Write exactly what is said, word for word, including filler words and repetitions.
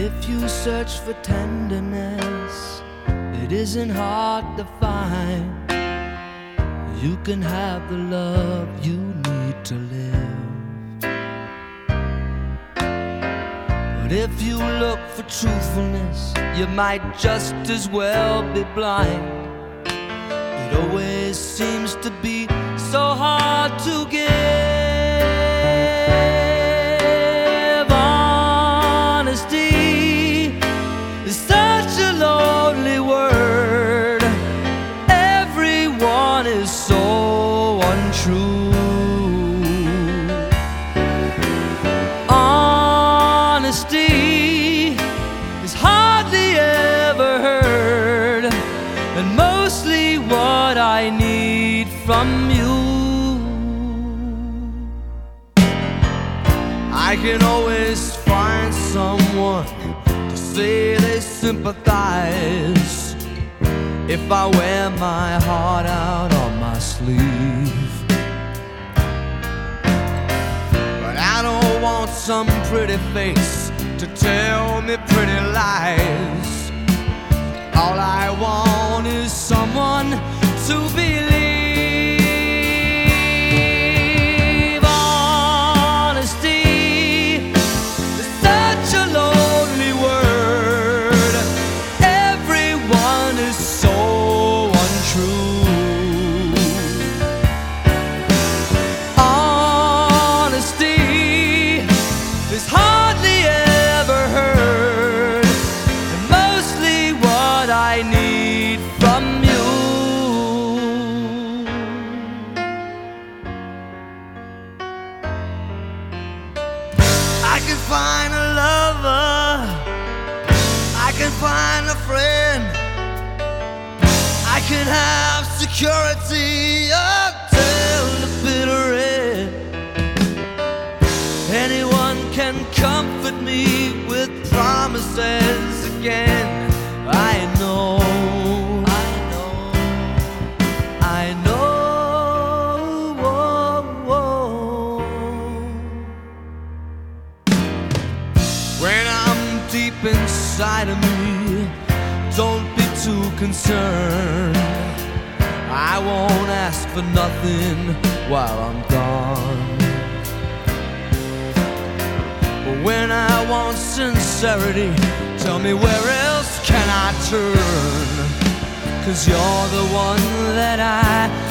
If you search for tenderness, it isn't hard to find. You can have the love you need to live. But if you look for truthfulness, you might just as well be blind. It always seems to be so hard to give. Honesty is such a lonely word. Everyone is so untrue. Honesty is hardly ever heard, and mostly what I need from you. I can always find someone to say they sympathize if I wear my heart out on my sleeve. But I don't want some pretty face to tell me pretty lies. All I want is someone to believe. Honesty is such a lonely word. Everyone is so untrue. Honesty is hardly ever heard, and mostly what I need from you. I can find a lover, I can find a friend, I can have security until the bitter end. Anyone can comfort me with promises again. I know, I know, I know. Whoa, whoa. When I'm deep inside of me, don't be too concerned. I won't ask for nothing while I'm gone. But when I want sincerity, tell me where else can I turn? 'Cause you're the one that I